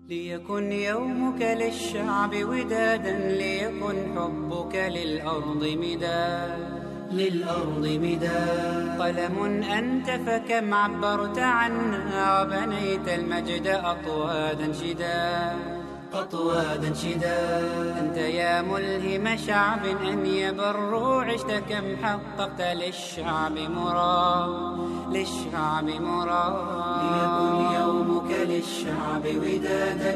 ليكن يومك للشعب ودادا، ليكن حبك للأرض مداد قلم أنت فكم عبرت عنا، وبنيت المجد أطوادا شداد أنت يا ملهم شعب أن يبروا، عشت كم حققت للشعب مراد. ليكن يومك للشعب ودادا،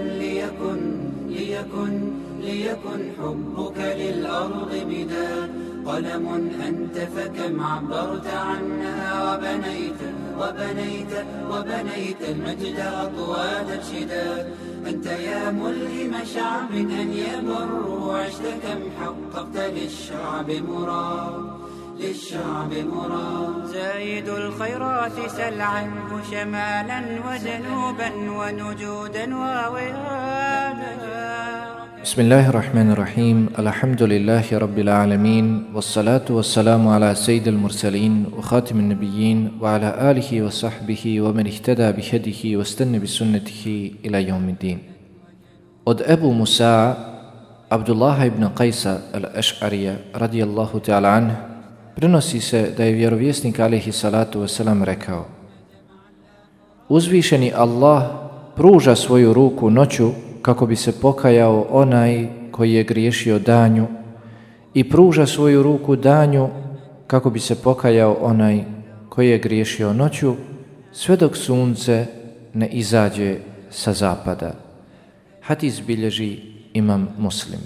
ليكن حبك للأرض مداد قلم أنت فكم عبرت عنها، وبنيت المجد أطوادا شداد أنت يا ملهم شعب أن يبروا، عشت كم حققت للشعب مراد. زايد الخيرات سل عنه شمالا وجنوبا ونجودا ووهادا. بسم الله الرحمن الرحيم. الحمد لله رب العالمين، والصلاة والسلام على سيد المرسلين وخاتم النبيين وعلى آله وصحبه ومن اهتدى بهديه واستنى بسنته إلى يوم الدين. Od Ebu Musa Abdullaha ibn Qajsa al-Aš'arija radijallahu ta'ala anh prenosi se da je vjerovjesnik alejhi salatu wasalam rekao: Uzvišeni Allah pruža svoju ruku noću kako bi se pokajao onaj koji je griješio danju, i pruža svoju ruku danju kako bi se pokajao onaj koji je griješio noću, sve dok sunce ne izađe sa zapada. Hadis bilježi imam Muslim.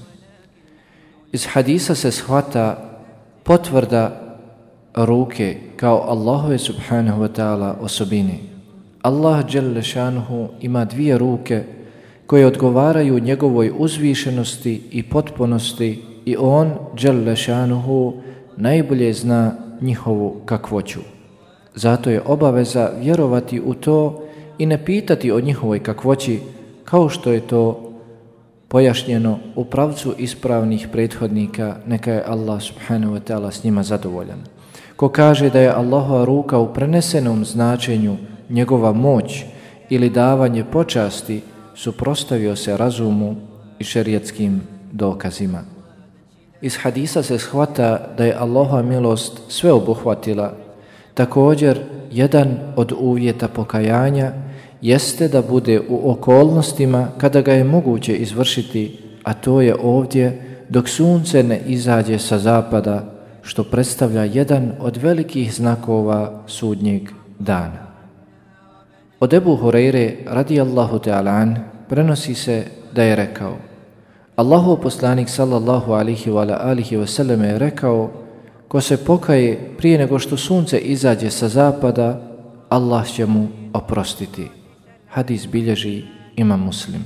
Iz hadisa se shvata potvrda ruke kao Allahove subhanahu wa ta'ala osobine. Allah dželle šanuhu ima dvije ruke koje odgovaraju njegovoj uzvišenosti i potpunosti, i on dželle šanuhu najbolje zna njihovu kakvoću. Zato je obaveza vjerovati u to i ne pitati o njihovoj kakvoći, kao što je to pojašnjeno u pravcu ispravnih prethodnika, neka je Allah subhanahu wa ta'ala s njima zadovoljan. Ko kaže da je Allahova ruka u prenesenom značenju njegova moć ili davanje počasti, suprotstavio se razumu i šerijetskim dokazima. Iz hadisa se shvata da je Allahova milost sve obuhvatila. Također, jedan od uvjeta pokajanja jeste da bude u okolnostima kada ga je moguće izvršiti, a to je ovdje dok sunce ne izađe sa zapada, što predstavlja jedan od velikih znakova sudnjeg dana. Od Ebu Hurajre radijallahu ta'ala an prenosi se da je rekao: Allahov poslanik sallallahu alihi wa alihi wasallam je rekao: ko se pokaje prije nego što sunce izađe sa zapada, Allah će mu oprostiti. Hadis bilježi imam Muslim.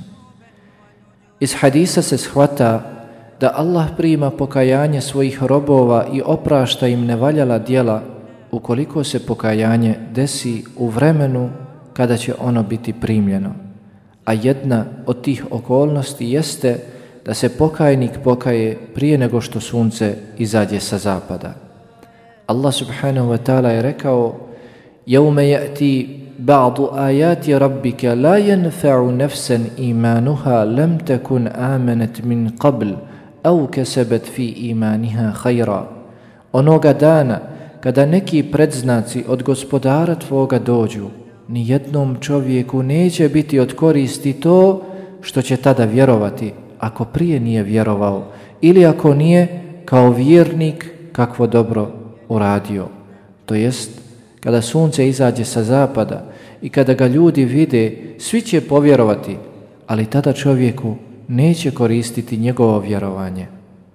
Iz hadisa se shvata da Allah prima pokajanje svojih robova i oprašta im nevaljala djela ukoliko se pokajanje desi u vremenu kada će ono biti primljeno. A jedna od tih okolnosti jeste da se pokajnik pokaje prije nego što sunce izađe sa zapada. Allah subhanahu wa ta'ala je rekao: Jevme ja'ti ba'du ajati rabbika la yanfa'u nafsan imanuha lam takun amanet min qabl au kasabat fi imaniha khayra. Onoga dana kada neki predznaci od gospodara tvoga dođu, ni jednom čovjeku neće biti od koristi to što će tada vjerovati, ako prije nije vjerovao, ili ako nije kao vjernik kakvo dobro uradio. To jest, kada sunce izađe sa zapada i kada ga ljudi vide, svi će povjerovati, ali tada čovjeku neće koristiti njegovo vjerovanje.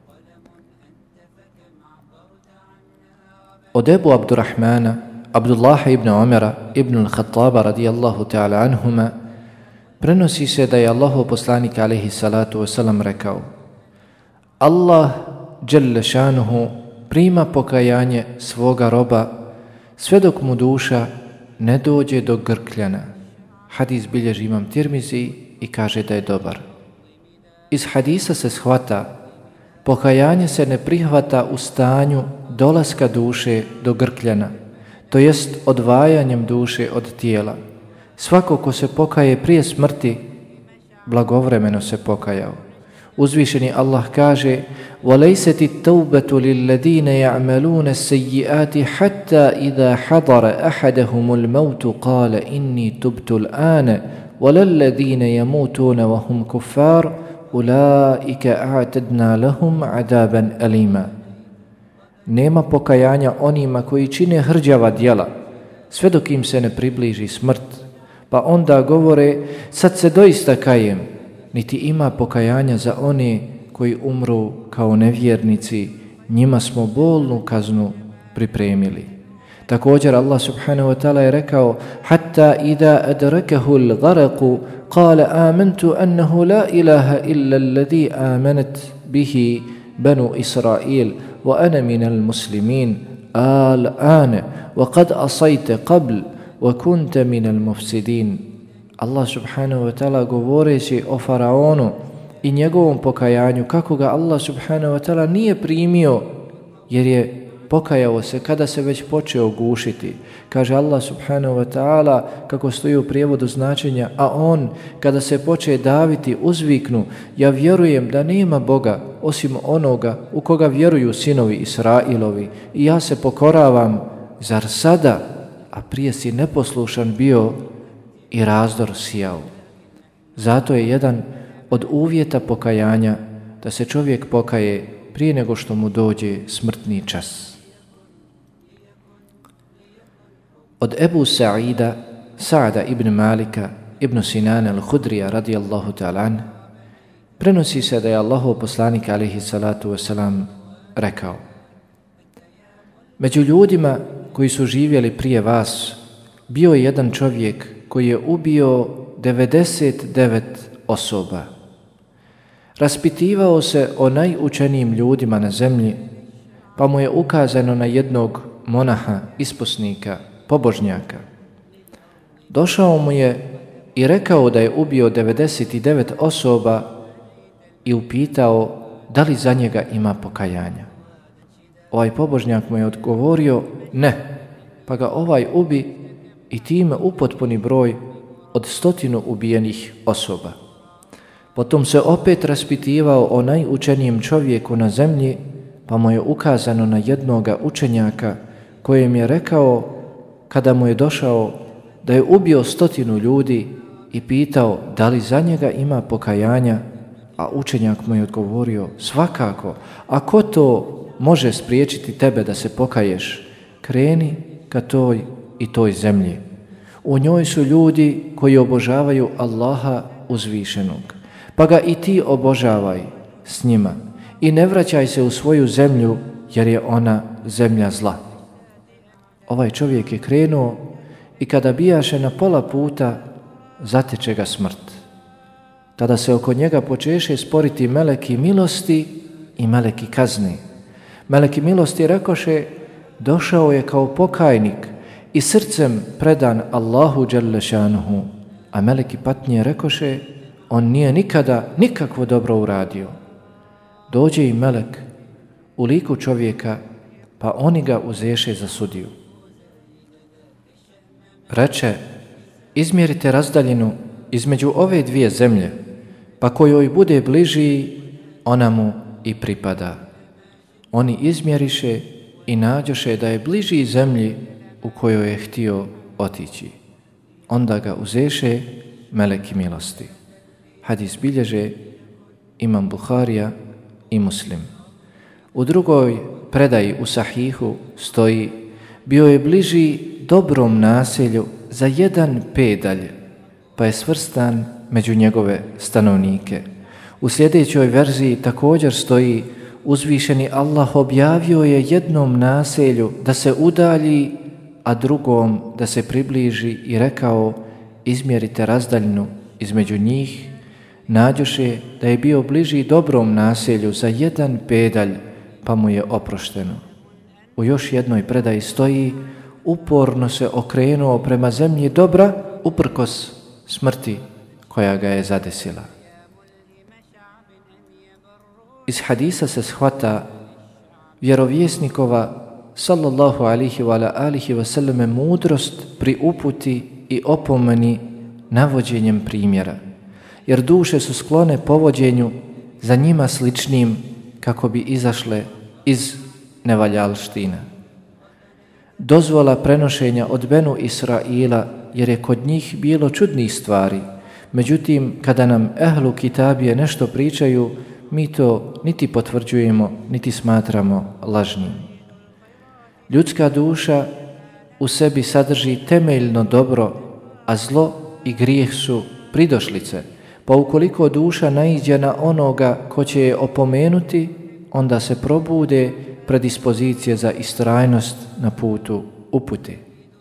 Od Ebu Abdurrahmana Abdullaha ibn Omera ibn al-Khattaba radijallahu ta'ala anhuma prenosi se da je Allahov poslanik alejhi salatu wasalam rekao: Allah dželle šanuhu prima pokajanje svoga roba sve dok mu duša ne dođe do grkljana. Hadis bilježi imam Tirmizi i kaže da je dobar. Iz hadisa se shvata pokajanje se ne prihvata u stanju dolaska duše do grkljana, to jest odvajanjem duše od tijela. Svako ko se pokaje prije smrti, blagovremeno se pokajao. Uzvišeni Allah kaže: وَلَيْسَتِ التَّوْبَةُ لِلَّذِينَ يَعْمَلُونَ السَّيِّئَاتِ حَتَّى إِذَا حَضَرَ أَحَدَهُمُ الْمَوْتُ قَالَ إِنِّي تُبْتُ الْآنَ وَلَا الَّذِينَ يَمُوتُونَ وَهُمْ كُفَّارٌ أُولَٰئِكَ أَعْتَدْنَا لَهُمْ عَذَابًا أَلِيمًا. Nema pokajanja onima koji čine hrđava djela, sve dok im se ne približi smrt, pa onda govore: sad se doista kajem. Niti ima pokajanja za one koji umru kao nevjernici, njima smo bolnu kaznu pripremili. Također Allah subhanahu wa ta'ala je rekao: hatta idha adrakahu al-gharaqu qala amantu annahu la ilaha illa alladhi amanat bihi banu Israil wa ana min al-muslimin al-ana wa qad asayta qabl wa kunta min al-mufsidin. Allah subhanahu wa ta'ala govoreći o faraonu i njegovom pokajanju, kako ga Allah subhanahu wa ta'ala nije primio, jer je pokajao se kada se već počeo gušiti. Kaže Allah subhanahu wa ta'ala, kako stoji u prijevodu značenja, a on kada se poče daviti uzviknu: ja vjerujem da nema Boga osim onoga u koga vjeruju sinovi Israilovi i ja se pokoravam. Zar sada, a prije si neposlušan bio i razdor sijao? Zato je jedan od uvjeta pokajanja da se čovjek pokaje prije nego što mu dođe smrtni čas. Od Ebu Sa'ida, Sa'da ibn Malika ibn Sinana al-Hudrija radijallahu ta'ala prenosi se da je Allahov poslanik alejhi salatu wasalam rekao: među ljudima koji su živjeli prije vas bio je jedan čovjek koji je ubio 99 osoba. Raspitivao se o najučenijim ljudima na zemlji, pa mu je ukazano na jednog monaha, isposnika, pobožnjaka. Došao mu je i rekao da je ubio 99 osoba i upitao da li za njega ima pokajanja. Ovaj pobožnjak mu je odgovorio: ne, pa ga ovaj ubi i time upotpuni broj od 100 ubijenih osoba. Potom se opet raspitivao o najučenijem čovjeku na zemlji, pa mu je ukazano na jednoga učenjaka kojem je rekao, kada mu je došao, da je ubio 100 ljudi i pitao da li za njega ima pokajanja, a učenjak mu je odgovorio: svakako, ako to može spriječiti tebe da se pokaješ, kreni ka toj i toj zemlji. U njoj su ljudi koji obožavaju Allaha uzvišenog, pa ga i ti obožavaj s njima i ne vraćaj se u svoju zemlju, jer je ona zemlja zla. Ovaj čovjek je krenuo i kada bijaše na pola puta, zateče ga smrt. Tada se oko njega počeše sporiti meleki milosti i meleki kazni. Meleki milosti rekoše: došao je kao pokajnik i srcem predan Allahu dželle šanuhu, a meleki patnje rekoše: on nije nikada nikakvo dobro uradio. Dođe i melek u liku čovjeka, pa oni ga uzeše za sudiju. Reče: izmjerite razdaljinu između ove dvije zemlje, pa kojoj bude bliži, ona mu i pripada. Oni izmjeriše i nađoše da je bliži zemlji u kojoj je htio otići. Onda ga uzeše meleki milosti. Hadis bilježe Imam Buharija i Muslim. U drugoj predaji u Sahihu stoji: bio je bliži dobrom naselju za 1 pedalj, pa je svrstan među njegove stanovnike. U sljedećoj verziji također stoji: uzvišeni Allah objavio je jednom naselju da se udalji, a drugom da se približi i rekao: izmjerite razdaljinu između njih. Nađoše da je bio bliži dobrom naselju za 1 pedalj, pa mu je oprošteno. U još jednoj predaji stoji: uporno se okrenuo prema zemlji dobra uprkos smrti koja ga je zadesila. Iz hadisa se shvata vjerovjesnikova sallallahu alihi wa alihi wasallam mudrost pri uputi i opomeni navođenjem primjera. jer duše su sklone povođenju za njima sličnim kako bi izašle iz nevaljalština. Dozvola prenošenja od Benu Israila, jer je kod njih bilo čudnih stvari. Međutim, kada nam ehlu kitabije nešto pričaju, mi to niti potvrđujemo, niti smatramo lažnim. Ljudska duša u sebi sadrži temeljno dobro, a zlo i grijeh su pridošlice, pa ukoliko duša naiđe na onoga ko će je opomenuti, onda se probude predispozicije za istrajnost na putu upute.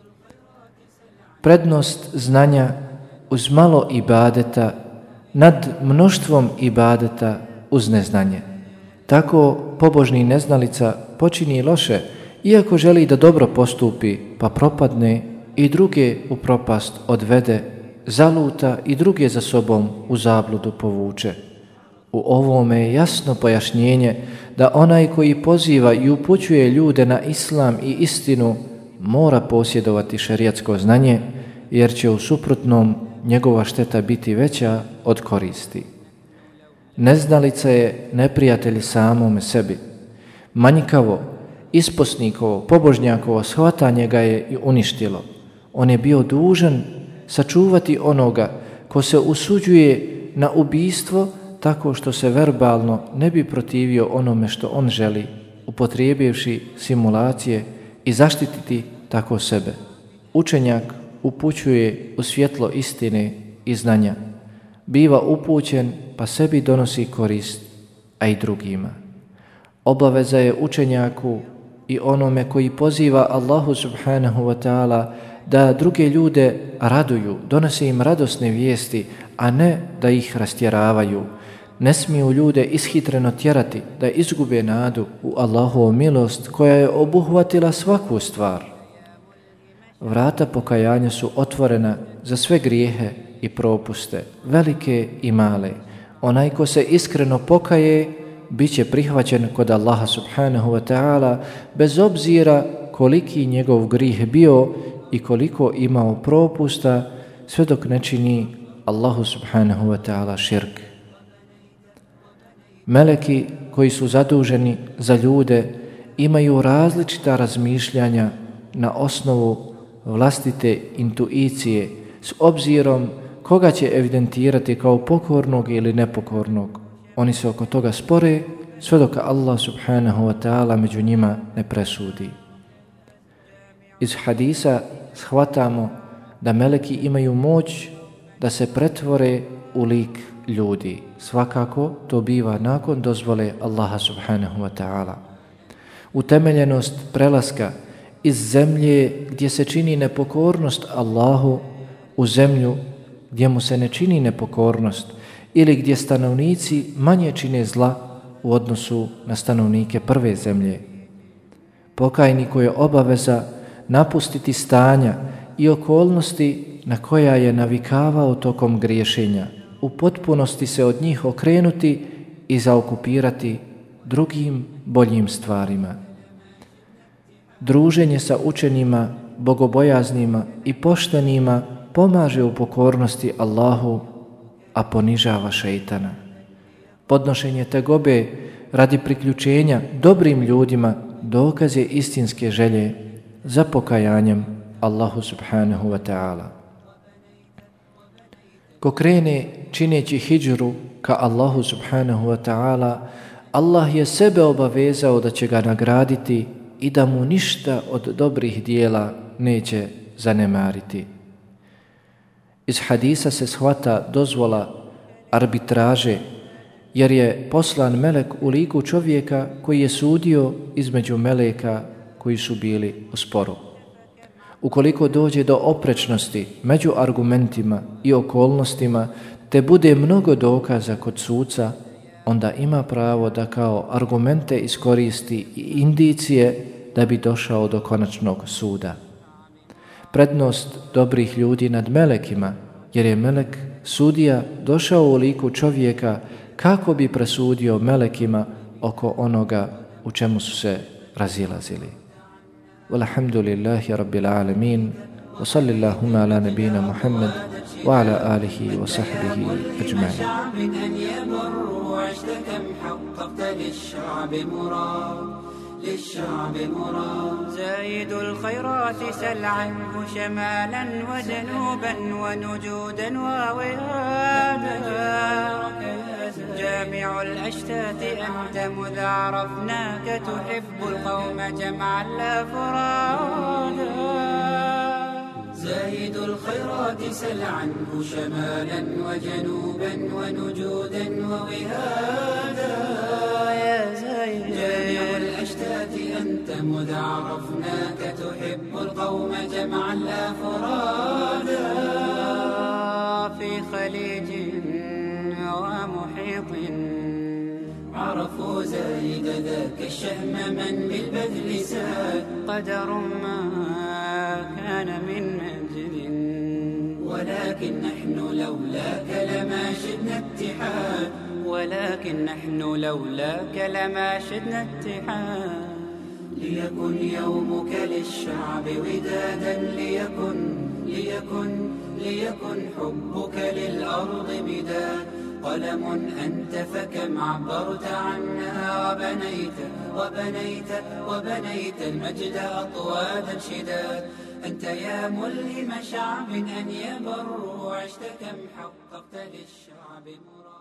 Prednost znanja uz malo ibadeta nad mnoštvom ibadeta uz neznanje. Tako pobožni neznalica počini loše, iako želi da dobro postupi, pa propadne i druge u propast odvede, zaluta i druge za sobom u zabludu povuče. U ovome je jasno pojašnjenje da onaj koji poziva i upućuje ljude na islam i istinu mora posjedovati šerijatsko znanje, jer će u suprotnom njegova šteta biti veća od koristi. Neznalica je neprijatelj samome sebi. Manjkavo, isposnikovo, pobožnjakovo shvatanje ga je i uništilo. On je bio dužan sačuvati onoga ko se usuđuje na ubijstvo tako što se verbalno ne bi protivio onome što on želi, upotrijebivši simulacije i zaštititi tako sebe. Učenjak upućuje u svjetlo istine i znanja. Biva upućen pa sebi donosi korist, a i drugima. Obaveza je učenjaku i onome koji poziva Allahu subhanahu wa ta'ala da druge ljude raduju, donose im radosne vijesti, a ne da ih rastjeravaju. Ne smiju ljude ishitreno tjerati da izgube nadu u Allahovu milost koja je obuhvatila svaku stvar. Vrata pokajanja su otvorena za sve grijehe i propuste, velike i male. Onaj ko se iskreno pokaje, bit će prihvaćen kod Allaha subhanahu wa ta'ala, bez obzira koliki njegov grijeh bio i koliko imao propusta, sve dok ne čini Allahu subhanahu wa ta'ala širk. Meleki koji su zaduženi za ljude imaju različita razmišljanja na osnovu vlastite intuicije s obzirom koga će evidentirati kao pokornog ili nepokornog. Oni se oko toga spore sve dok Allah subhanahu wa ta'ala među njima ne presudi. Iz hadisa shvatamo da meleki imaju moć da se pretvore u lik ljudi. Svakako to biva nakon dozvole Allaha subhanahu wa ta'ala. Utemeljenost prelaska iz zemlje gdje se čini nepokornost Allahu u zemlju gdje mu se ne čini nepokornost ili gdje stanovnici manje čine zla u odnosu na stanovnike prve zemlje. Pokajniku je obaveza napustiti stanja i okolnosti na koja je navikavao tokom griješenja, u potpunosti se od njih okrenuti i zaokupirati drugim boljim stvarima. Druženje sa učenima, bogobojaznima i poštenima pomaže u pokornosti Allahu, a ponižava šeitana. Podnošenje tegobe radi priključenja dobrim ljudima dokaz je istinske želje za pokajanjem Allahu subhanahu wa ta'ala. Ko krene čineći hidžru ka Allahu subhanahu wa ta'ala, Allah je sebe obavezao da će ga nagraditi i da mu ništa od dobrih dijela neće zanemariti. Iz hadisa se shvata dozvola arbitraže, jer je poslan melek u liku čovjeka koji je sudio između meleka koji su bili u sporu. Ukoliko dođe do oprečnosti među argumentima i okolnostima, te bude mnogo dokaza kod suca, onda ima pravo da kao argumente iskoristi i indicije da bi došao do konačnog suda. Prednost dobrih ljudi nad melekima, jer je melek sudija došao u liku čovjeka kako bi presudio melekima oko onoga u čemu su se razilazili. Walhamdulillahi rabbil alamin, wa sallallahu ala nabina Muhammad وعلى آله وصحبه أجمعين. شعب أن يبر وعشت كم حققت للشعب مراد زايد الخيرات سل عنه شمالا وجنوبا ونجودا ووئادا جامع الأشتات أنت مذ عرفناك تحب القوم جمعا لا فرادا زايد الخيرات سل عنه شمالا وجنوبا ونجودا ووهادا يا زايد جامع الأشتات أنت مذ عرفناك تحب القوم جمعا لا فرادا في خليج ومحيط عرفوا زايد ذاك الشهم من بالبذل ساد قدر ما كان من منزل ولكن نحن لولاك لما شدنا اتحاد ولكن نحن لولاك لما شدنا اتحاد ليكن يومك للشعب ودادا ليكن حبك للأرض مداد قلم أنت فكم عبرت عنها وبنيت المجد أطوادا شداد أنت يا ملهم شعب أن يبر وعشت كم حققت للشعب مراد.